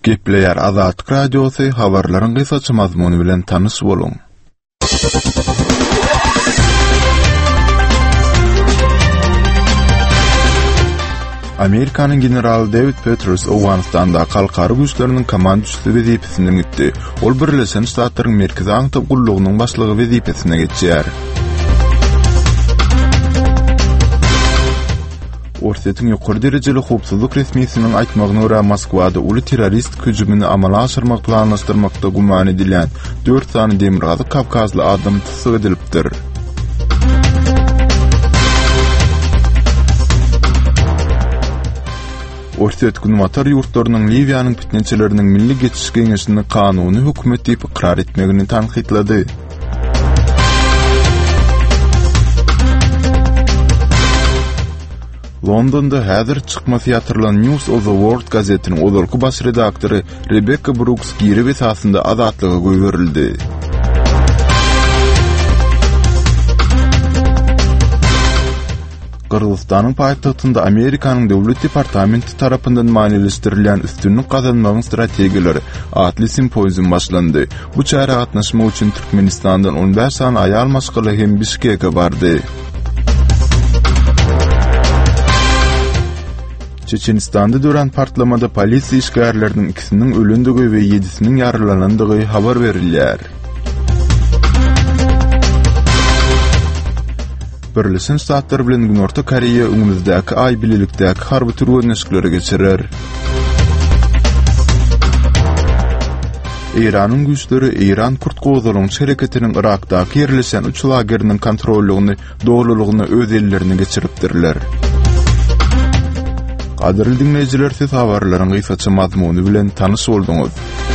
Gepleýär Azatlyk Radiosy habarlaryň gysaça mazmuny bilen tanys boluň. Amerikanyň general David Petraeus Awganistanda kalkary güýçleriniň komandaçysy wezipesine gitdi. Ol Birleşen Ştatlaryň merkezi aňyp gullugynyň başlygy wezipesine geçýär. Ortatyň ýokary derejeli howpsuzlyk resmiýetiniň aýtmagyna görä Moskwada uly terrorist hüjümini amala aşyrmak planlaşdyrmakda guman edilen 4 sany demirgazy Kavkazly adam tutsak edilipdir. Ortatyň Gunumatar ýurtlarynyň Liwiýanyň pitnençileriniň milli geçiş geňeşini kanuny hökümet diýip ikrar etmegini tanqidlady. Londonda häzir çykmasy ýatyrylan News of the World gazetiniň olarky baş redaktory Rebecca Brooks geri esasında azatlyga goýberildi. Kırgızstanyň paýtagtynda Amerikanyň döwlet departamenti tarapyndan maliýeleşdirilen üstünlük gazanmagyň strategiýaleri adly simpozium başlandy. Bu çara gatnaşmak üçin Türkmenistandan 15 sany aýal maşgaly hem Bişkek'e bardy. Çeçenistanda dören partlamada polisiýa işgärleriniň ikisiniň ölendigi we 7-siniň ýaralanandygy habar berilýär. Birleşen Ştatlar bilen Günorta Koreýa öňümüzdäki aý bilelikdäki harby türgünleşikleri geçirer. Iranyň güýçleri Iran Kurt gowzalaryň şereketiniň Irakdaky ýerleşen üç lageriniň kontrollygyny dogrulygyny öz ellerine geçiripdirler. Qadirli dinleyijiler, siz habarlaryň gysaça mazmuny bilen tanys bolduňuz.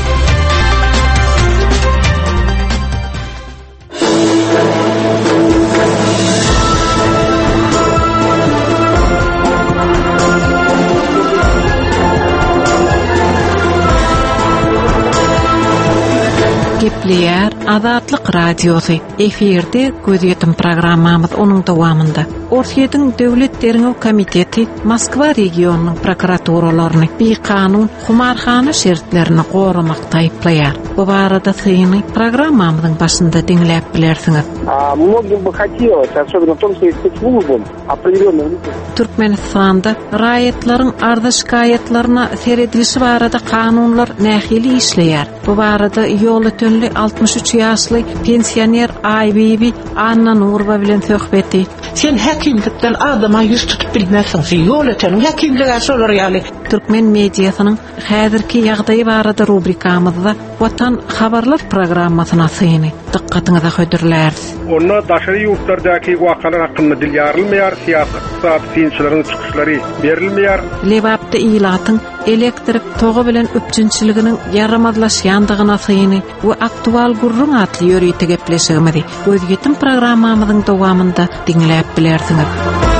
Gepleýär Azatlyk Radiosy. Eferde gözýetim programmamyz onuň dowamynda. Ortatyň Döwlet Derňew Komiteti Moskwa regionunyň prokuraturalaryny bekanun humarhana şertlerini goramakda aýplaýar. Bu barada syny programmamyzyň başynda dinläp bilersiňiz. Многим бы хотелось, особенно в том числе спецслужбам, определённым. Türkmenistanda raýatlaryň arda şikaýetlerine seredilişi barada kanunlar nähili işleýär. Bu barada ýol ötönli 63 ýaşly pensioner Aybibi Anna Nurba bilen söhbeti. Sen hakimlikden adama yüz tutup bilmezsin. Ýol ötönli hakimlige solar ýaly. Türkmen mediasynyň häzirki ýagdaýy barada rubrikamyzda Watan habarlar programmasyna syny dikkatiňize hödürlärsiz. Onda daşary ýurtlardaky wakalar hakynda dil ýarylmaýar, siýasat synçylaryň çykyşlary berilmeýär. Lebapda ilatyň elektrik togy bilen öpçünçiliginiň yaramazlaşýandygyna syny we aktual gurrun atly ýöriýeti gepleşigimizi gözýetim programmamyzyň dowamynda dinläp bilersiňiz.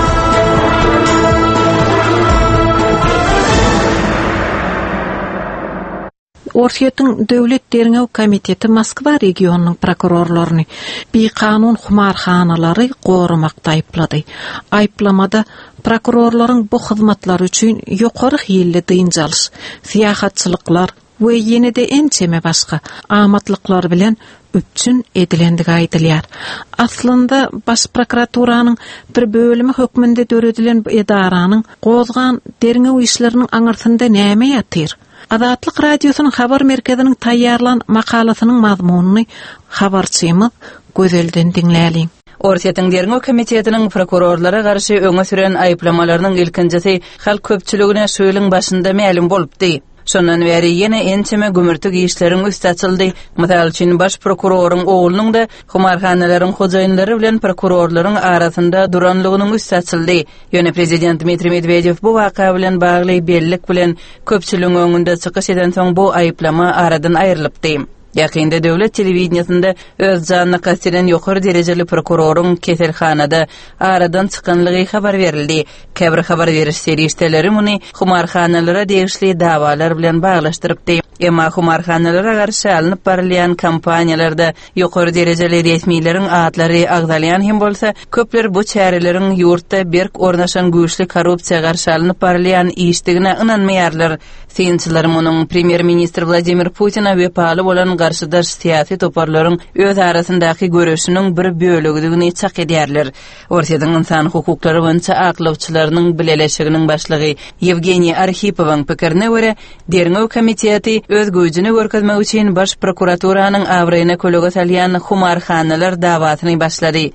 Ortatyň Döwlet Derňew Komiteti Moskwa regionunyň prokurorlaryny bekanun humarhanalary goramakda aýplady. Aýplamada prokurorlaryň bu hyzmatlary üçin ýokary hille dynjalyş, siýahatçylyklar we ýene-de ençeme başga amatlyklar bilen öpçün edilendigi aýdylýar. Aslynda baş prokuraturynyň bir bölümi hökmünde döredilen edaranyň gozgan derňew işleriniň aňyrtynda näme ýatyr? Azatlyk Radiosynyň habar merkeziniň taýýarlan makalasynyň mazmunyny habarçymyz gözelden dinläliň. Ortatyň Derňew Komitetiniň prokurorlara garşy öňe süren aýplamalarynyň ilkinjisi halk köpçüligine şu ýylyň başynda ma'lum bolupdy. Şondan beri ýene ençeme gümürtük işleriň üstü açyldy. Mysal üçin baş prokuroryň oğlunyň da humarhanalaryň hojaýynlary bilen prokurorlaryň arasynda duranlygynyň üstü açyldy. Ýöne prezident Dmitri Medvedew bu waka bilen bagly bellik bilen köpçüligiň öňünde çykyş eden soň bu aýplama aradan aýrylypdy. Ýakynda döwlet telewizionyasynda öz janyny gastiren ýokary derejeli prokurorun keselhanada aradan çykanlygy habar berildi. Käbir habar beriş serişdeleri muny humarhanalara degişli dawalar bilen baglaşdyrypdy. Emma humarhanalara garşy alınıp barylýan kampaniýalarda ýokary derejeli resmiýlerin atlary agdalýan hem bolsa, köpler bu çäreleriň ýurtda berk ornaşan güýçli korrupsiýa garşy alınıp barylýan işdigine ynanmaýarlar. Synçylarym onuň premier ministr Vladimir Putina we paly bolan garşydaş siyasi toparlaryň öz arasyndaky görüşiniň bir bölügini çak edýärler. Ortadan insan hukuklary boýunça aklawçylarynyň bileleşiginiň başlygy Yevgeniy Arhipowyň pikirine görä, Derňew komiteti öz güýjüni görkezmek üçin baş prokuraturasynyň awryna kölega salýan humarhanalar dawatyny başlady.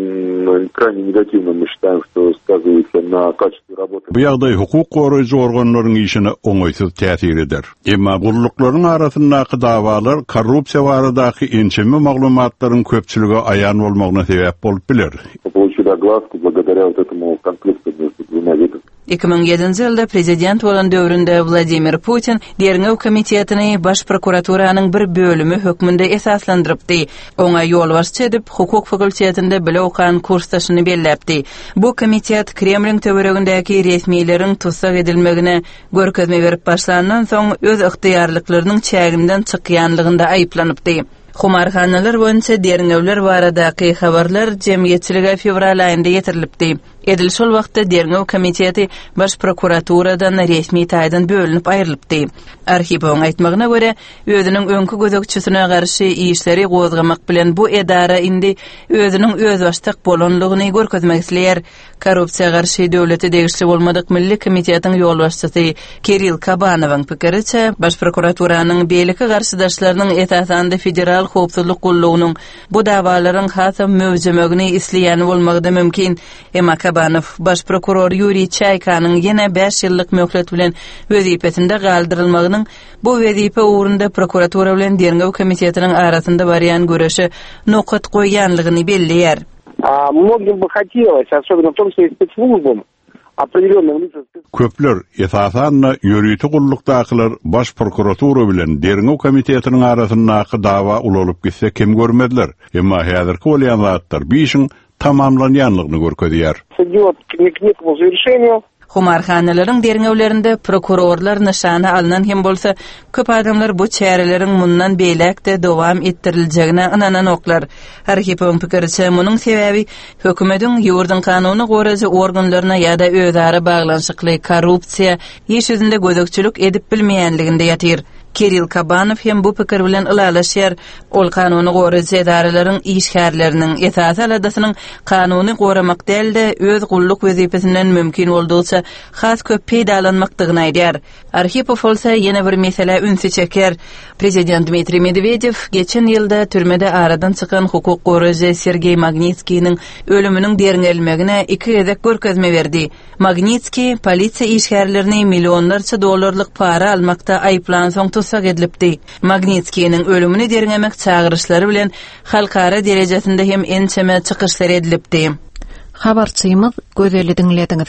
Крайне негативно мы считаем, что сказывается на качестве работы. Bu ýagdaý hukuk goraýjy organlaryň işine oňaýsyz täsir eder. Emma guruluklaryň arasyndaky dawalar korrupsiýa baradaky ençeme maglumatlaryň köpçüligi aýan bolmagyna sebäp bolup biler. Получили огласку благодаря вот этому конфликту между двумя видами. 2007-nji ýylda prezident bolan döwründe Vladimir Putin Derňew komitetini baş prokuraturasynyň bir bölümi hökmünde esaslandyrypdy. Oňa ýolbaşçy edip hukuk fakultetinde bile okan kursdaşyny belläpdi. Bu komitet Kremliň töweregindäki resmiýleriň tutsak edilmegine görkezme berip başlandan soň öz yktyýarlyklarynyň çäginden çykýanlygynda aýyplanypdy. Humarhanalar boýunça Derňewler baradaky habarlar jemgyýetçiligi fevral aýynda ýetirilipdi. Edil şol wagtda Derňew komiteti baş prokuraturadan resmi taýdan bölünip aýrylypdy. Arhipowyň aýtmagyna görä, özüniň öňkü gözekçisine garşy işleri gozgamak bilen bu edara indi özüniň özbaşdyk bolanlygyny görkezmek isleýär. Korrupsiýa garşy döwleti degişli bolmadyk milli komitetiň ýolbaşçysy Kirill Kabanowyň pikiriçe, baş prokuraturasynyň beýleki garşydaşlarynyň esasanda federal howpsuzlyk gullugynyň bu dawalaryň hasam möwjemegini isleýän bolmagy da mümkin. Emma Kabanow baş prokuror Yuriy Çaykanyň ýene 5 ýyllyk möhlet bilen wezipesinde galdyrylmagynyň bu wezipe ugrunda prokuratura bilen Derňew komitetiniň arasynda barýan görüşi nokat goýanlygyny belliýär. Многим бы хотелось, особенно в том числе и спецслужбам, определенным лицам. Köpler esasanna ýörüýti gullukdakylar baş prokuratura bilen Derňew komitetiniň arasyndaky dawa ulanyp gitse kim görmediler. Emma häzirki bolýan zatlar bişiň tamamlanýanlygyny görkezýär. Идёт к некому завершению. Humarhanalaryň derňewlerinde prokurorlar nişany alynan hem bolsa, köp adamlar bu çäreleriň mundan beýlekde dowam ettiriljegine inanan oklar. Arhipowyň pikiriçe, munyň sebäbi hökümetiň ýurdun kanuny goraýjy organlaryna ýa-da özara baglanşykly korrupsiýa iş ýüzünde gözekçilik edip bilmeýänliginde ýatyr. Kirill Kabanow hem bu pikir bilen ılalaşýar. Ol kanuny goraýjy edaralaryň işgärleriniň esas aladasynyň kanuny goramak dälde öz gulluk wezipesinden mümkin boldugyça has köp peýdalanmakdygyny aýdýar. Arhipow bolsa ýene bir mesele ünsi çeker. Prezident Dmitri Medvedev geçen ýylda türmede aradan çykan hukuk goraýjy Sergey Magnitskiýiň ölüminiň derňelmegine 2 gezek görkezme berdi. Magnitskiy polisiýa işgärlerini millionlarça dollarlyk para almakda aýplan soň tutsak edilipdi. Magnitskiýiň ölümini derňemek çagyryşlary bilen halkara derejesinde hem ençeme çykyşlar edilipdi. Habarçymyz gözeli dinlediňiz.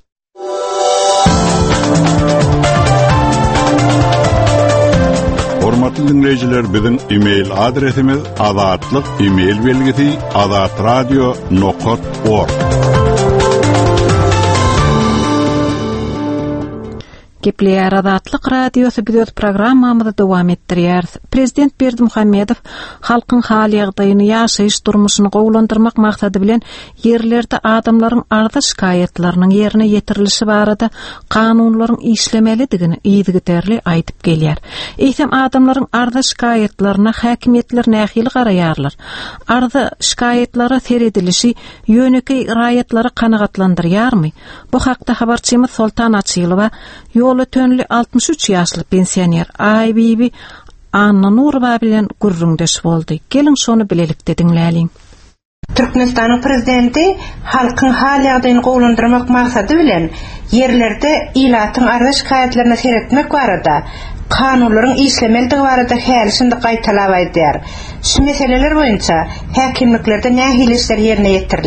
Hormatly dinleyijiler, biziň e-mail adresimiz azatlyk@azatradyo.org. Gepleýär Azatlyk radiosu biz programmamyzda dowam etdirýär. Prezident Berdimuhammedow halkyň hal ýagdaýyny ýaşaýyş durmuşyny gowlandyrmak maksady bilen ýerlerde adamlaryň arda şikaýetlarynyň ýerine ýetirilişi barada kanunlaryň işlemelidigini ýygyterli aýdyp gelýär. Eýsem adamlaryň arda şikaýetlaryna häkimetler nähili garaýarlar. Arda şikaýetlary seredilişi ýöneki raýatlary kanagatlandyrýarmy? Bu hakda habarçymyz Sultan Açylowa ýoly tönli 63 ýaşly pensioner Aybibi Anna Nurba bilen gurrundeş boldy. Gelin şonu bilelikde dinläliň. Türkmenistanyň prezidenti halkyň hal ýagdaýyny gowlandyrmak maksady bilen ýerlerde ilatyň arda şikaýetlerini seretmek barada kanunlaryň işlemeldigi barada hälisinde gaýtalap aýdýar. Şu meseleler boýunça häkimliklerde nähili işler ýerine ýetirilýär.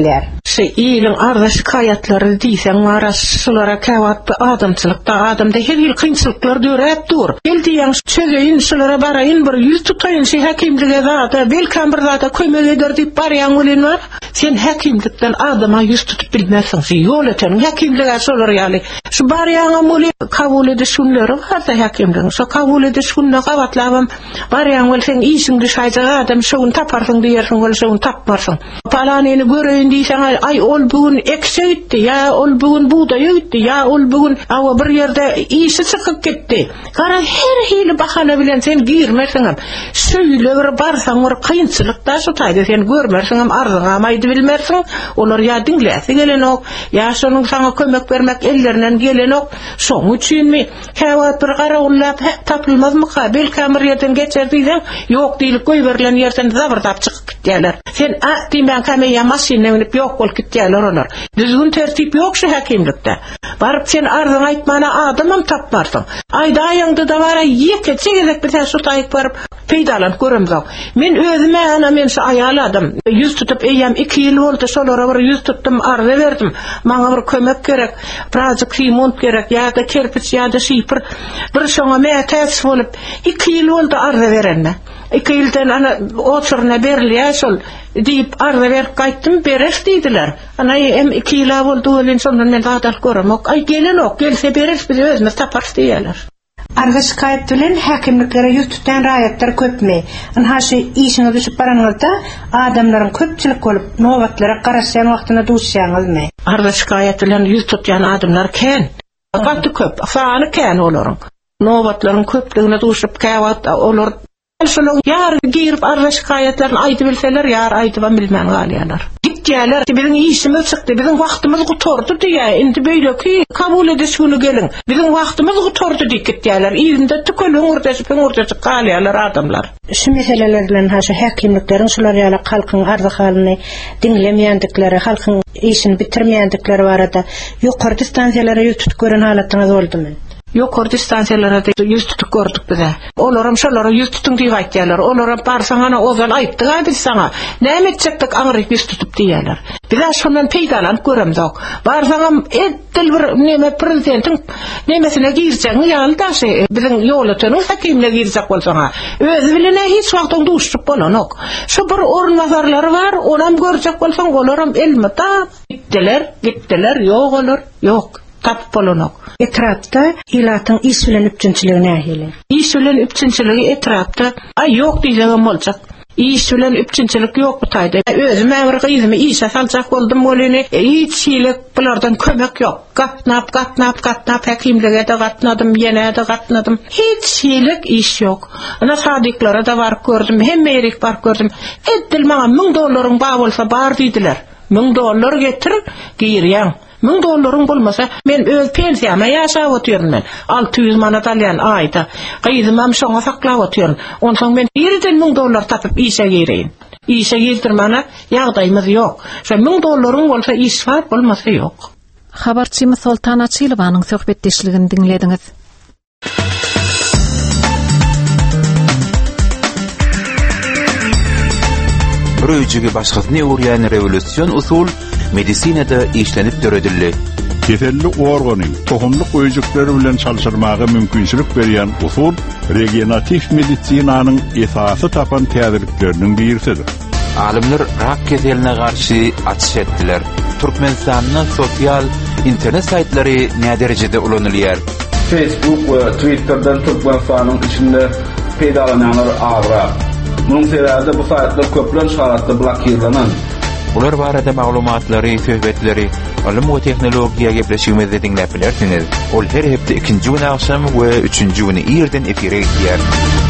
Iyiliň arda şikayatlary diýsen araşylara käwat adamçylykda adamda her ýyl kynçylyklar döräp dur. Geldiň çögeýin şulara baraýyn bir ýüz tutaýyn şeý hakimlige zata belkem bir zata kömek eder diýip barýan bolan bar. Sen hakimlikden adama ýüz tutup bilmäsiň. Şeý ýol eten hakimlige şolar ýaly. Şu barýan bolan kabul edişinleri harda hakimligiň. Şu kabul edişinleri gawatlabam barýan bolsaň işiňde şaýda adam şoň taparsyň diýersiň bol şoň tapmarsyň. Palanyny göreýin diýsen ay ol bugün ekse gitti ya ol bugün buğday gitti ya ol bugün awa bir ýerde işi çykyp gitdi. Gara her hili bahana bilen sen girmersiň. Şöýle bir barsaň bir kynçylykda şu taýda sen görmersiň arzyňa maýdy bilmersiň. Olar ýa diňläse gelenok ýa şonuň saňa kömek bermek ellerinden gelenok. Şoň üçinmi käwat bir garagulap tapylmazmy kabil kamir ýerden geçerdiň ýok diýilip goýberilen ýerden zabardap çykyp gitdiler. Sen diýmän kameýa maşyna binip ýok bolup gitdiler olar. Düzgün tertip ýok şu hakimlikde. Baryp sen arzyň aýtmana adamam tapmarsyň. Aýda aýaňda da bara ýeke çegerek bir şu taýyp baryp peýdalanıp göremzok. Men özüme ana men şu aýal adam ýüz tutup eýem 2 ýyl boldy şolara bir ýüz tutdum arza berdim. Maňa bir kömek gerek, birazjyk remont gerek ýa-da kerpiç ýa-da şypyr bir şoňa mätäs bolup 2 ýyl boldy arza berenme. 2 ýyldan ana oturna berilýär şol diýip arza berip gaýtdym beres diýdiler. Ana hem 2 ýyl boldy ölen şondan men zadal göremok. Ay gelenok gelse beres biz özümiz tapars diýerler. Arda şikayet bilen hakimliklere ýüz tutan raýatlar köpmi? Anhaşy işiňe düşüp baranyňyzda adamlaryň köpçülik bolup nowatlara garaşan wagtyna duşýaňyzmy? Arda şikayet bilen ýüz tutýan adamlar kän. Gaty köp, sany kän olaryň. Nowatlaryň köpligine duşup käwat olar şonuň ýar girip arda şikayetlerini aýdyp bilseler ýar aýdyp bilmän galýarlar. Gitdiler, biziň işimiz çykdy, biziň wagtymyz gutordy diýär. Endi beýleki kabul edişini gelin. Biziň wagtymyz gutordy diýip gitdiler. Ýerinde tükelen urdaşyp galýarlar adamlar. Şu meseleler bilen haşy hakimliklerin şular ýaly halkyň ardy halyny diňlemeýändikleri, halkyň işini bitirmeýändikleri barada ýokary stansiýalara ýüz tutup gören halatyňyz boldymy? Ýokary stansiýalara ýüz tutup gördük bize. Olaram şolara ýüz tutun diýip aýtdylar. Olaram barsaň ana ozal aýtdyga biz saňa. Näme etjekdik aňryp ýüz tutup diýerler. Biz şondan peýdalanyp göremzok. Barsaňam etdil bir näme prezidentiň nämesine girjek ýaly daşy biziň ýolatuny hakimle girjek bolsaňa. Özü bilen hiç wagtyň duşup bolanok. Şu bir ornazarlary bar, onam görjek bolsaň olaram elmata gitdiler ýok olur, ýok. Tap bolanok. Etrapda ýylatyň iş bilen üpçünçiligi nähili? İş bilen üpçünçiligi etrapda ýok diýjegem boljak. İş bilen üpçünçilik ýok bu taýda. Özüme bir gyzymy işe saljak boldum bolany. Hiç şeýle bulardan kömek ýok. Gatnap hakimlige de gatnadym, ýene de gatnadym. Hiç şeýle iş ýok. Ana sadyklara da bar gördüm, hemme erik bar gördüm. Etdil maňa $1000 bar bolsa bar diýdiler. $1000 getir, girýän. $1000 bolmasa men öz pensiýama ýaşap oturýarmyn. 600 manat alýan aýda. Gyzymam şoňa saklap oturýaryn. Onsoň men ýerden $1000 tapyp işe gireýin. İşe girdirmana ýagdaýymyz ýok. Şo $1000 bolsa iş bar, bolmasa ýok. Habarçymyz Sultan Açylowanyň söhbetdeşligini diňlediňiz. Röýjigi başgasyny uğrayan revolüsiýon usul medisinada işlenip döredildi. Kefelli organyň tohumlyk öýjükleri bilen çalşyrmagy mümkinçilik berýän usul regenerativ medisinanyň esasy tapan täzelikleriniň birisidir. Alimler rak keseline garşy atyş etdiler. Türkmenistanyň sosial internet saýtlary näme derejede ulanylýar? Facebook we Twitter'dan Türkmenistanyň içinde peýdalanýanlar agrak. Bunun sebäbi bu saýtlar köplen şaratda blokirlanan. Ular barada maglumatlary, söhbetleri, ilim we tehnologiýa gepleşigimizde diňläp bilersiňiz. Ol her hepde 2-nji güni akşam we 3-nji güni ýerden efire gidýär.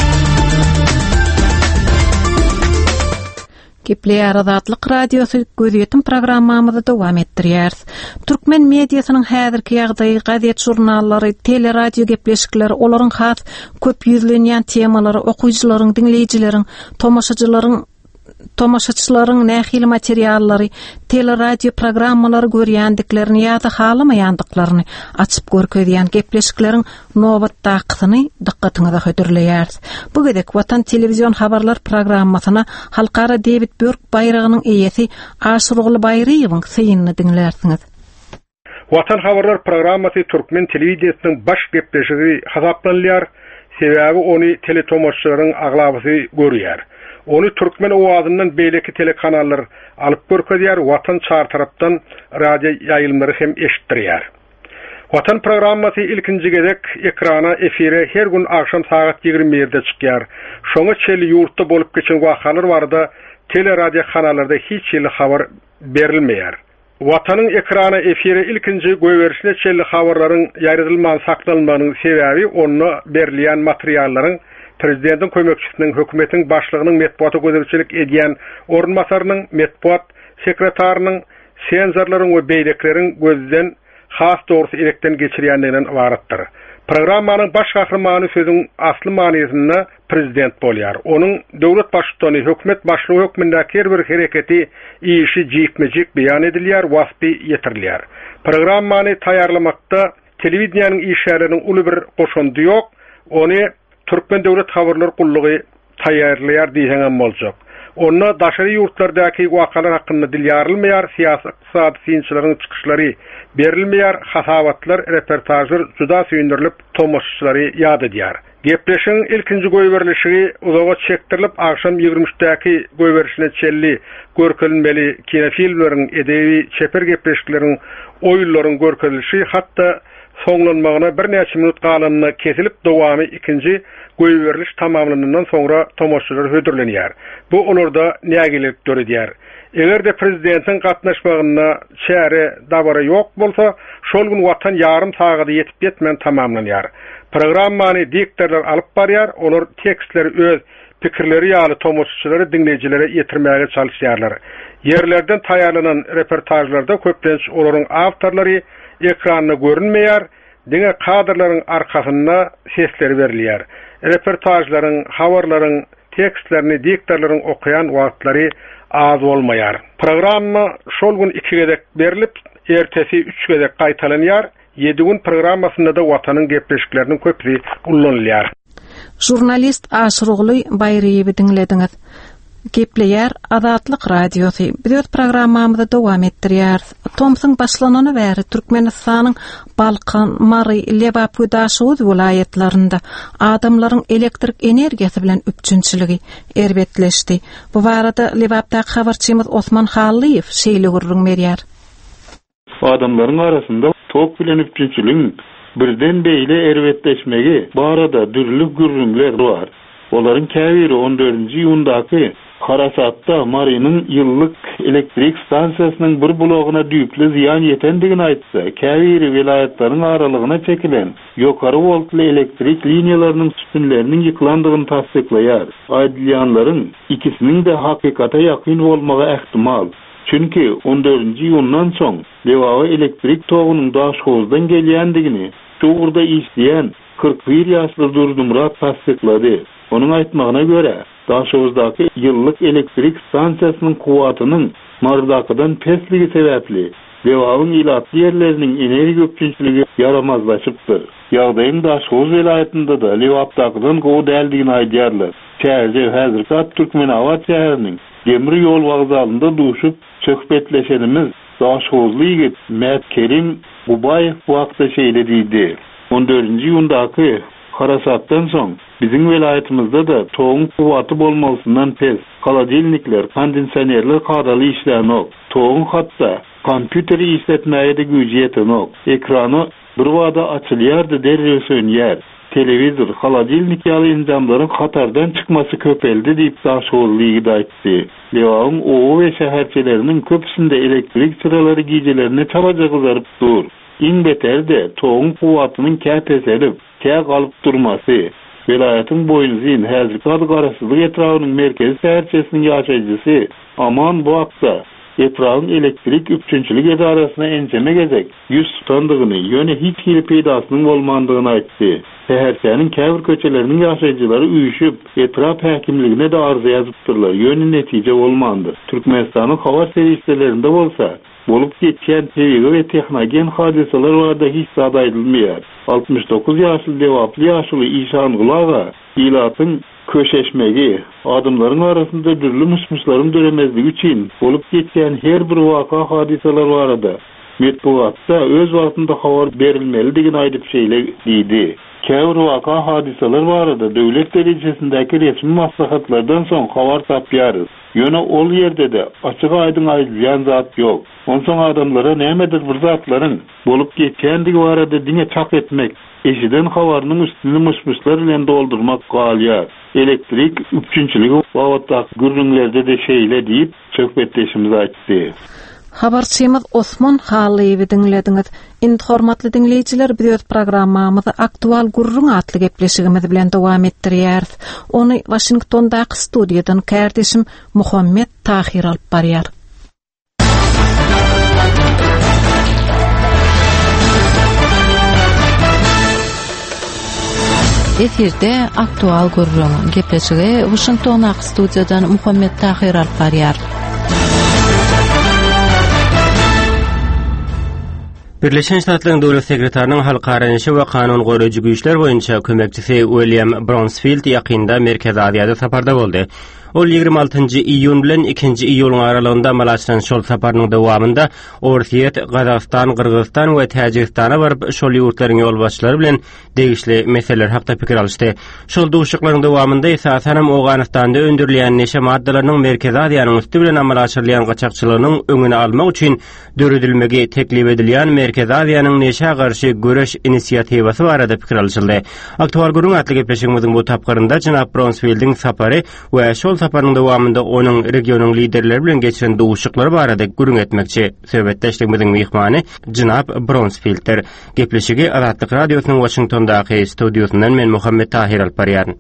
Gepleýär Azatlyk radiosu gözýetim programmamyzy dowam etdirýär. Türkmen mediasynyň häzirki ýagdaýy, gazet jurnallary, teleradio gepleşikleri, olaryň has köp ýüzlenýän temalary okuwçylaryň, dinleýijileriň, tomaşaçylaryň tomaşaçylaryň nähili materiallary, teleradio programmalary görýändiklerini ýa-da halamaýandyklaryny açyp görkezýän gepleşikleriň nobat dakyny dikkatiňize hödürleýär. Bu gedek Watan telewizyon habarlar programmasyna halkara David Börk bayragynyň eýesi Aşurugly Bayraýewiň synyny dinlersiňiz. Watan habarlar programmasy Türkmen telewizionynyň baş gepleşigi hasaplanýar. Sebäbi ony teletomaşçylaryň aglabysy görýär. Ony Türkmen owazyndan beýleki telekanallar alyp görkezýär, Watan çar tarapdan radio ýaýylmary hem eşitdirýär. Watan programmasy ilkinji gedek ekrana efire her gün akşam saat 20:00-de çykýar. Şoňa çeli ýurtda bolup geçen wakalar barada teleradio kanallarda hiç ýyly habar berilmeýär. Watanyň ekrana efire ilkinji göwerişine çelli habarlaryň ýaýratylmagy saklanmanyň sebäbi onu berilýän materiallaryň prezidentin kömekçisiniň hökümetiň başlygynyň metbuata gözlemçilik edýän ornmasarynyň metbuat sekretarynyň senzorlaryň we beýlekleriň gözden has dogry elekden geçirýändiginden ibaretdir. Programmanyň baş gahrymany sözüň asly manysyna prezident bolýar. Onuň döwlet başçylygy, hökümet başlygy hökmündäki her bir hereketi işi jikmejik beýan edilýär, wasfy ýetirilýär. Programmany taýýarlamakda telewizionyň işleriniň uly bir goşundy ýok. Ony Türkmen döwlet habarlar gullugy taýýarlaýar diýsen boljak. Onda daşary ýurtlardaky wakalar hakynda dilýarilmeýär, siýasat iqtisady synçylaryň çykyşlary berilmeýär, hasawatlar, reportajlar juda süýndirilip tomaşçylary ýad edýär. Gepleşiň ilkinji göwerilişi uzaga çekdirilip akşam 23-däki göwerişine çelli görkelinmeli kinofilmleriň edebi çeper gepleşikleriň oýunlaryň görkezilişi hatda soňlanmagyna bir näçe minut galanna kesilip dowamy ikinji göweriliş tamamlanandan soňra tomaşçylar hödürlenýär. Bu olarda nägelik görýär. Egerde prezidentin gatnaşmagyna çäre dabara ýok bolsa, şol gün Watan ýarym sagada ýetip ýetmän tamamlanýar. Programmany diktorlar alyp barýar, olar tekstleri öz pikirleri ýaly tomaşçylary dinleýijilere ýetirmäge çalyşýarlar. Yerlerden taýýarlanan reportajlarda köplenç olaryň awtorlary ekranda görünmeýär, diňe kadrlaryň arkasynda sesleri berilýär. Reportajlaryň, habarlaryň tekstlerini diktorlaryň okuyan wagtlary az bolmaýar. Programma şol gün 2 gedek berilip, ertesi 3 gedek gaýtalanýar. 7 gün programmasynda da Watanyň gepleşikleriniň köpüri ullanylýar. Jurnalist Aşurugly Bayraýewi dinlediňiz. Gepleýär Azatlyk radiosy. Biz programmamyzda dowam etdirýär. Tomsyň başlanany bäri Türkmenistanyň Balkan, Mary, Lebap we Daşoz vilayetlerinde adamlaryň elektrik energiýasy bilen üpçünçiligi erbetleşdi. Bu barada Lebapdaky habarçymyz Osman Hallyýew şeýle görürmärýär. Adamlaryň arasynda tok bilen üpçünçiligiň birden beýle erbetleşmegi barada dürlük gürrüňler bar. Olaryň käbiri 14-nji ýyldaky Karasatda Marynyň ýyllyk elektrik stansiýasynyň bir bloguna düýpli ziýan ýetendigini aýtsa, käbiri vilayetlaryň aralygyna çekilen ýokary voltly elektrik liniýalarynyň üstünleriniň ýyklandygyny tasdiklaýar. Aýdylýanlaryň ikisiniň de hakykata ýakyn bolmagy ähtimal. Çünki 14-nji ýyldan soň dewawy elektrik togunyň Daşgozdan gelýändigini dogurda işleýän 41 ýaşly Durdumrat tasdiklady. Onun aýtmagyna görä, Daşgozdaky ýyllyk elektrik stansiýasynyň kuwatynyň Mardakydan pesligi sebäpli dewawyň ilatly ýerleriniň energiýa öpçünçiligi yaramazlaşypdyr. Ýagdaýyň Daşgoz vilayetinde da Lebapdakydan gowy däldigini aýdýarlar. Şäherje häzirki Türkmenawat şäheriniň demir ýol wagzalynda duşup söhbetleşenimiz Daşgozly ýigit Mät Kerim Bubaýew wagtda şeýle diýdi. 14-nji ýyldaky Karasatdan soň biziň vilayetimizde de toğun kuwaty bolmasyndan pes холодильникler, kondensanerler kadaly işlänok. Toğun hatda kompýuteri işletmäge de güýji ýetenok. Ekrany bir wada açylýardy, derrew sönýär. Telewizor, холодильник ýaly enjamlaryň hatardan çykmasy köpeldi diýip Daşgozly aýtdy. Lewaň ow we şäherçileriniň köpsinde elektrik sıralary gijelerine çalaja gyzaryp dur. Iň beterde toğun kuwatynyň käpeselip, kä galyp durmasy, vilayetin boýunzyn häzirki garaşsyzlyk etrawynyň merkezi şäherçesiniň ýaşaýjysy aman bu haqda etrawyň elektrik üpçünçilik edarasyna enjeme gezek ýüz tutandygyny, ýöne hiç hili peýdasynyň bolmandygyny aýtdy. Şäherçäniň käbir köçeleriniň ýaşaýjylary üýüşip, etrap häkimligine de arza ýazypdyrlar. Ýöne netije bolmandy. Türkmenistanyň habar serwislerinde bolsa, bolup geçýän teýigi we tehnogen hadisalar barada hiç zat aýdylmýar. 69 ýaşly dewaply ýaşly İşan Gulaga ilatyň köşeşmegi, adamlaryň arasynda dürli musmuslaryň döremezligi üçin bolup geçýän her bir waka hadisalar barada metbuatda öz wagtynda habar berilmeli diýen aýdyp şeýle diýdi. Käbir waka hadisalar barada döwlet derejesindäki resmi maslahatlardan soň habar tapýarys. Ýöne ol ýerde de açyk aýdyn aýdylýan zat ýok. Onsoň adamlara nämedir bir zatlaryň bolup geçýändigi barada diňe çak etmek, eşiden habarynyň üstüni musmuslar bilen doldurmak galýar. Elektrik üçinçiligi wagtda gürrünlerde de şeýle diýip söhbetleşimiz aýtdy. Habarçymyz Osman Halyýewi dinlediňiz. Indi hormatly dinleýijiler, biz programmamyzy aktual gurrun atly gepleşigimiz bilen dowam etdirýäris. Ony Washingtondaky studiýadan kardeşim Muhammed Tahir alyp barýar. Efirde aktual gurrun gepleşigi Washingtondaky studiýadan Muhammed Tahir alyp barýar. Birleşen Ştatlaryň Döwlet Sekretarinyň halkara işi we kanun goýraýjy güýçler boýunça kömekçisi William Bronsfield ýakynda Merkez Aziýada saparda boldy. Ol 26-njy iýun bilen 2-nji iýulyň aralygynda malaçlan şol saparynyň dowamında Orsiýet, Gazakystan, Kyrgyzstan we Täjikistana baryp şol ýurtlaryň ýolbaşçylary bilen degişli meseleler hakda pikir alışdy. Şol duşuklaryň dowamında esasen Awganystanda öndürilýän neşe maddalarynyň Merkez Aziýanyň üstü bilen amal açyrylan gaçakçylygynyň öňüne almak üçin döredilmegi teklip edilýän Merkez Aziýanyň neşe garşy göreş inisiýatywasy barada pikir alışyldy. Aktual gurrun atly gepleşigimiziň bu tapgyrynda Jynap Bronsfield'in sapary we şol saparynyň dowamında onuň regionyň liderleri bilen geçiren duşuklary barada gurrun etmekçi söhbetleşdigimiziň mehmany Jynap Bronsfielder. Gepleşigi Azatlyk radiosynyň Washingtondaky studiýasyndan men Muhammed Tahir alyp barýar.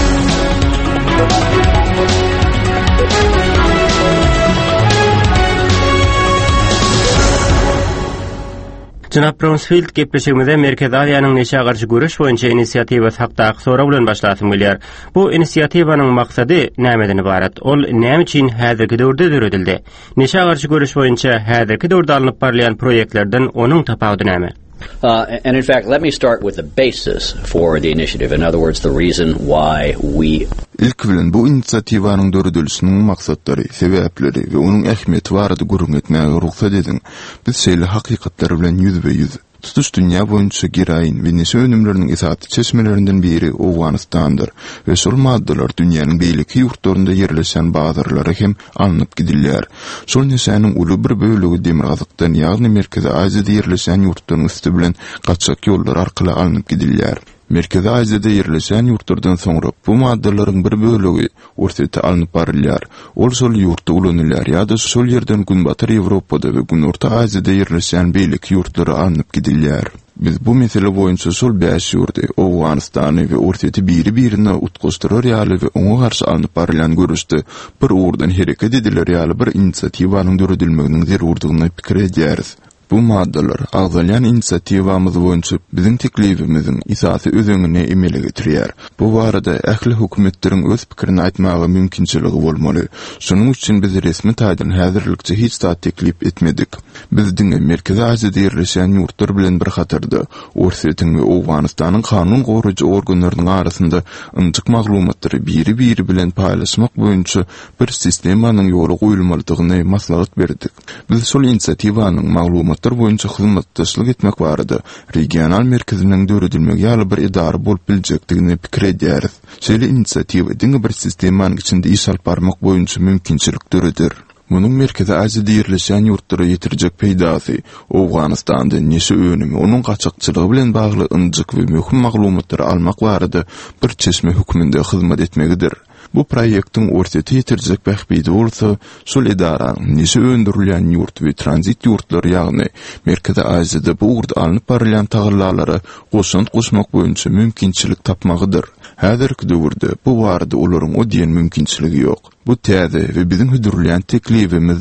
Jynap Bronsfield gepleşigimizde Merkez Aziýanyň neşe garşy göreş boýunça inisiýatiwa hakda sora bilen başlasym gelýär. Bu inisiýatiwanyň maksady nämeden ibarat? Ol näme üçin häzirki döwürde döredildi? Neşe garşy göreş boýunça häzirki döwürde alınıp barlayan proýektlerden onuň tapawdy näme? And in fact, let me start with the basis for the initiative. In other words, the reason why we... İlk bilen bu inisiýatiwanyň döredilişiniň maksatları, sebäpleri we onuň ähmiýeti barada gurrun etmäge ruhsat edin. Biz şeýle hakykatlar bilen ýüzbe-ýüz tutuş dünýä boýunça giraýyn we neşe önümleriniň esasy çeşmelerinden biri Awganystandyr we şol maddalar dünýäniň beýleki ýurtlarynda ýerleşen bazarlara hem alınıp gidilýär. Şol neşäniň uly bir bölegi Demirgazakdan ýagny Merkez Aziýada ýerleşen ýurtlaryň üstü bilen gaçak ýollar arkaly alınıp gidilýär. Merkez Aziýada ýerleşen ýurtlardan soňra bu maddalaryň bir bölegi Orsiýetde alınıp barylýar. Ol şol ýurtda ulanylýar ýa-da şol ýerden Günbatyr Ýewropada we Günorta Aziýada ýerleşen beýleki ýurtlara alınıp gidilýär. Biz bu mesele boýunça şol 5 ýurtda Awganystany we Orsiýeti biri-birine utgaşdyrar ýaly we oňa garşy alınıp barılan görüşde bir urdan hereket ediler ýaly bir inisiýatiwanyň döredilmeginiň zerurdygyna pikir edýäris. Bu maddalar agzalyan inisiýatywamyz boýunça biziň teklifimiziň esasy özüňine emele getirýär. Bu barada ähli hökümetleriň öz pikirini aýtmagy mümkinçiligi bolmaly. Şonuň üçin biz resmi taýdan häzirlikçe hiç zat teklip etmedik. Bizdiň Merkez Aziýada ýerleşen ýurtlar bilen bir hatarda Orsiýetiň we Awganystanyň kanun goraýjy organlarynyň arasynda ynjyk maglumatlary biri bilen paýlaşmak boýunça bir sistemanyň ýoly goýulmalydygyny maslahat berdik. Biz şol inisiýatywanyň maglumatlar boýunça hyzmatdaşlyk etmek barada regional merkeziniň döredilmegi ýaly bir idara bolup biljekdigini pikir edýäris. Şeýle inisiýatiwa diňe bir sistemanyň içinde iş alyp barmak boýunça mümkinçilik döredir. Munyň Merkez Aziýada ýerleşen ýurtlara ýetirjek peýdasy Awganystanda neşe önümi onuň gaçakçylygy bilen bagly ynjyk we möhüm maglumatlary almak barada bir çeşme hökmünde hyzmat etmegidir. Bu proýektiň Orsiýete ýetirjek bähbidi bolsa, şol edaranyň neşe öndürilýän ýurt we transit ýurtlary ýagny Merkez Aziýada bu urda alınıp barılan tagyrlalary goşmak boýunça mümkinçilik tapmagydyr. Häzirki döwürde bu barada olaryň o diýen mümkinçiligi ýok. Bu täze we biziň hüdürlän teklifimizdir.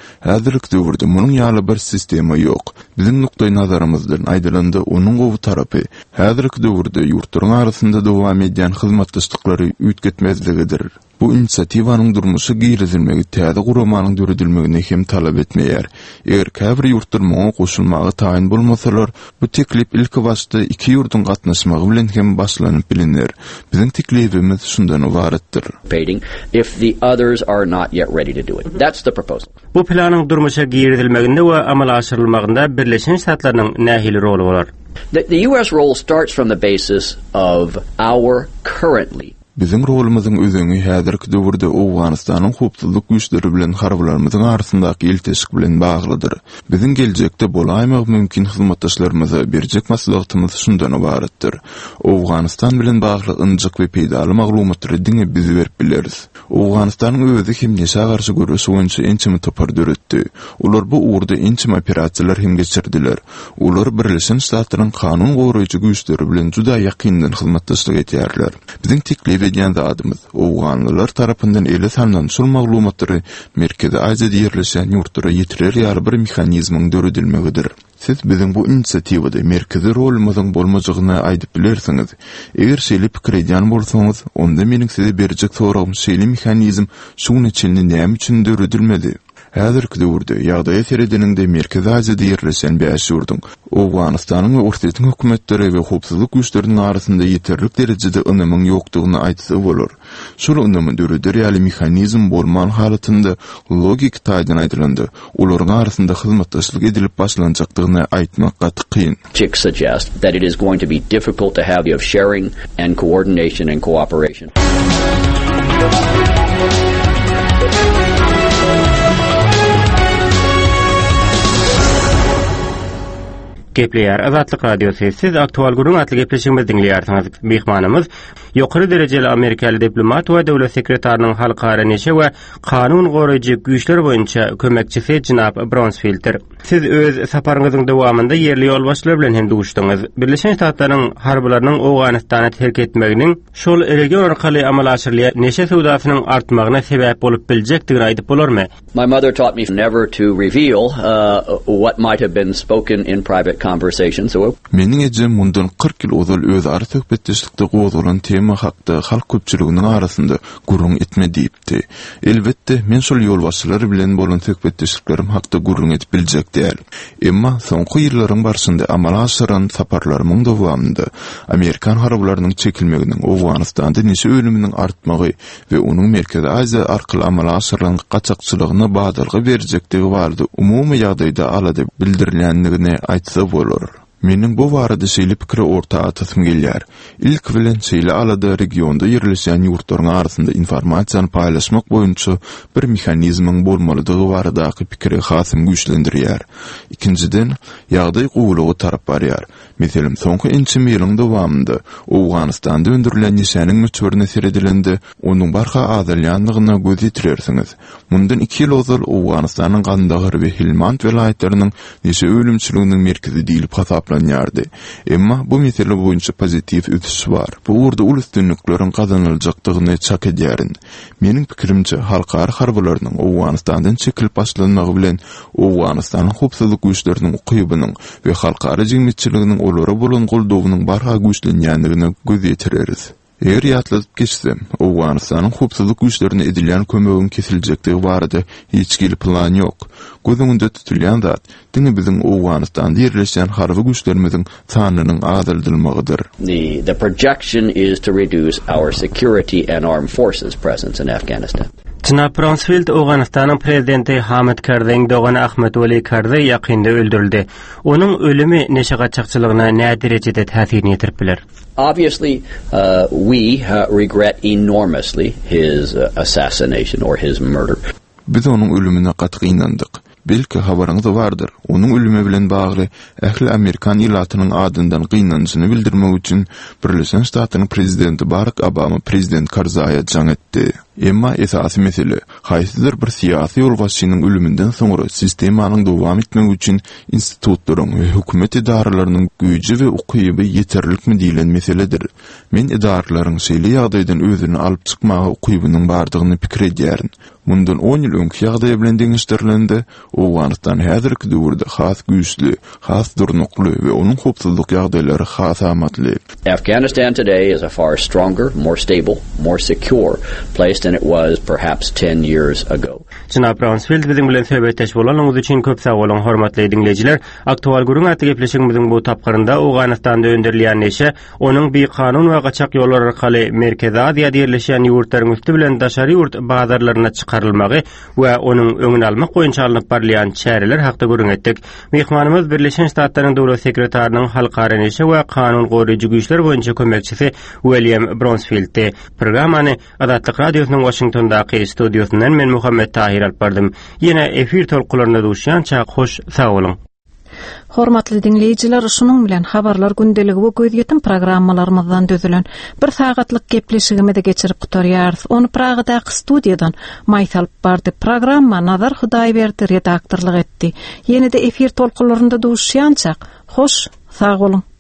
Häzirki döwürde munyň ýaly bir sistema ýok. Biziň nukdaý nazarymyzdan aýdylanda onuň gowy tarapy häzirki döwürde ýurtlaryň arasynda dowam edýän hyzmatdaşlyklary üýtgetmezligidir. Bu inisiativanyň durmuşy girizilmegi täze guramanyň döredilmegini hem talap etmeýär. Eger käbir ýurtlar muňa goşulmagy taýin bolmasalar, bu teklip ilki başda iki ýurtyň gatnaşmagy bilen hem başlanyp bilinir. Biziň teklifimiz şundan ibaretdir. If the others are not yet ready to do it. That's the proposal. Bu planyň durmuşa girizilmeginde we amal aşyrylmagynda Birleşen Ştatlaryň nähili roli bolar? The US role starts from the basis of our currently Bizim rolumuzun özüňi häzirki döwürde Awganystanyň howpsuzlyk güýçleri bilen harbylarymyzyň arasyndaky ilteşik bilen baglydyr. Biziň geljekde bolaýmagy mümkin hyzmatdaşlarymyza berjek maslahatymyz şundan ibaretdir. Awganystan bilen bagly ynjyk we peýdaly maglumatlary diňe bizi berip bileriz. Awganystanyň özü hem näçe garşy görüşi boýunça ençimi topar döretdi. Ular bu uğurda ençimi operasiýalar hem geçirdiler. Ular Birleşen Ştatlaryň kanun goraýjy güýçleri bilen juda ýakyndan hyzmatdaşlyk etýärler. Biziň teklif edýän adymyz Awganlylar tarapyndan ele salynan şol maglumatlary Merkezi Aziýada ýerleşen ýurtlara ýetirer ýaly bir mexanizmyň döredilmegidir. Siz biziň bu inisiativada merkezi rolumyzyň bolmajagyny aýdyp bilersiňiz. Eger şeýle pikir edýän bolsaňyz, onda meniň size berjek soragym şeýle mexanizm şuň üçin näme üçin döredilmedi? Häzirki döwürde ýagdaýa seredeninde Merkezi Aziýada ýerleşen beş ýurtyň Awganystanyň we Ortaýa hökümetleri we howpsuzlyk güýçleriniň arasynda ýeterlik derejede önemiň ýokdugyny aýtsa bolar. Şol önemi döredir ýaly mexanizm bolman halatynda logik taýdan aýdylandy. Olaryň arasynda hyzmatdaşlyk edilip başlanjakdygyny aýtmak gaty kyn. Chick suggests that it is going to be difficult to have sharing and coordination and cooperation. Gepleýär Azatlyk radiosu. Siz aktual gurun atly gepleşigimizi dinleýärsiňiz. Mehmanymyz ýokary derejeli Amerikaly diplomat we döwlet sekretarinyň halkara neşe we kanun goraýjy güýçler boýunça kömekçisi Jynap Bronsfield'dir. Siz öz saparyňyzyň dowamında yerli ýolbaşçylar bilen hem duguşdyňyz. Birleşen Ştatlaryň harbylarynyň Awganystana terk etmeginiň şol region arkaly amal aşyrylýan neşe sowdasynyň artmagyna sebäp bolup biljekdigini aýdyp bolarmy? My mother taught me never to reveal what might have been spoken in private conversation. So meniň ejem mundan 40 ýyl ozal öz ara söhbetdeşlikde gozalan tema hakda halk köpçüliginiň arasynda gurrun etme diýipdi. Elbetde men şol ýolbaşçylar bilen bolan söhbetdeşliklerim hakda gurrun etip biljek däl. Emma soňky ýyllaryň barşynda amal aşyran saparlarymyň dowamında Amerikan harbylarynyň çekilmeginiň Awganystanda näçe ölüminiň artmagy we onuň Merkezi Aziýa arkaly amal aşyran gaçakçylygyna badalgy berjekdigi bardy umumy ýagdaýda alady bildirilýändigini aýtsa bolar. Meniň bu barada şeýle pikire orta atasym gelýär. İlk bilen şeýle alada regionda ýerleşen ýurtlaryň arasynda informasiýany paýlaşmak boýunça bir mexanizmyň bolmalydygy baradaky pikiri hasym güýçlendirýär. İkinciden, ýagdaý gowulugy tarap barýar. Meselem, soňky ençim ýylyň dowamında Awganystanda öndürilen nişanyň müçberine seredilende onuň barha azalýanlygyna göz ýetirersiňiz. Mundan 2 ýyl ozal Awganystanyň Gandahar we Helmand welaýetleriniň neçe ölümçiliginiň merkezi diýilip hasaplanýardy. Emma bu mesele boýunça pozitiv ötüş bar. Bu urda ul üstünlikleriň kazanyljakdygyny çak edýärin. Meniň pikirimçe halkara harbylarynyň Awganystandan çekilip başlanmagy bilen Awganystanyň howpsuzlyk güýçleriniň ukybynyň we halkara jemgyýetçiliginiň olara bolan goldowynyň barha güýçlenýändigine göz ýetireriz. Eger ýatladyp geçsem, Awganystanyň howpsuzlyk güýçlerine edilýän kömegiň kesiljekdigi barada hiç gil plan ýok. Gözüňde tutulýan zat, diňe biziň Awganystanda ýerleşen harby güýçlerimiziň sanynyň azaldylmagydyr. The projection is to reduce our security and armed forces presence in Afghanistan. Jynap Bronsfield Awganystanyň prezidenti Hamid Karzaiň dogany Ahmet Weli Karzai ýakynda öldürildi. Onuň ölümi neşe gaçakçylygyna näme derejede täsir ýetirip biler? Obviously, we regret enormously his assassination or his murder. Biz onuň ölümine gaty ynandyk. Belki habaryňyz bardyr. Onuň ölümi bilen bagly ähli Amerikan ýylatynyň adyndan gynanyşyny bildirmek üçin Birleşen Ştatlaryň prezidenti Barack Obama prezident Karzai'ye jaň etdi. Emma esasy mesele, haýsydyr bir syýasy ýolbaşçynyň ölümünden soňra sistemanyň dowam etmegi üçin institutlaryň we hökümet idaralarynyň güýji we ukyby ýeterlikmi diýilen meseledir. Men idaralaryň şeýle ýagdaýdan özüni alyp çykmagy ukybynyň bardygyny pikir edýärin. Mundan 10 ýyl öňki ýagdaý bilen deňişdirilende, Owganystan häzirki döwürde has güýçli, has durnukly we onuň hopsuzlyk ýagdaýlary has amatly. Afghanistan today is a far stronger, more stable, more secure place than it was perhaps 10 years ago. Jynap Brownsfield biziň bilen söhbetdeş bolanyňyz üçin köp sag bolan, hormatly dinleyijiler. Aktual gurun aty gepleşigimiziň bu tapgyrynda Owganystanda öndürilen neşe, onuň bir kanun we gaçak ýollar arkaly Merkezi Aziýada ýerleşen ýurtlaryň üstü bilen daşary ýurt bazarlaryna çykarylmagy we onuň öňüni almak boýunça alınıp barlayan çäreler hakda gurun etdik. Mehmanymyz Birleşen Ştatlaryň Dowlat Sekretarinyň halkara neşe we kanun goraýjy güýçler boýunça kömekçisi William Brownsfield. Programmany Adatlyk Radiosynyň Washingtondaky studiosyndan men Muhammed Tahir alyp bardym. Ýene efir tolkularyna duşýança hoş sag bolun. Hormatly dinleyijiler, şunun bilen habarlar gündeligi we gözýetim programmalarymyzdan dözülen bir sagatlyk gepleşigimi de geçirip gutarýarys. Onu Pragadaky studiýadan Maýsal bardy. Programma Nazar Hudaýberdi redaktorlyk etdi. Ýene-de efir tolkularynda duşýança hoş sag bolun.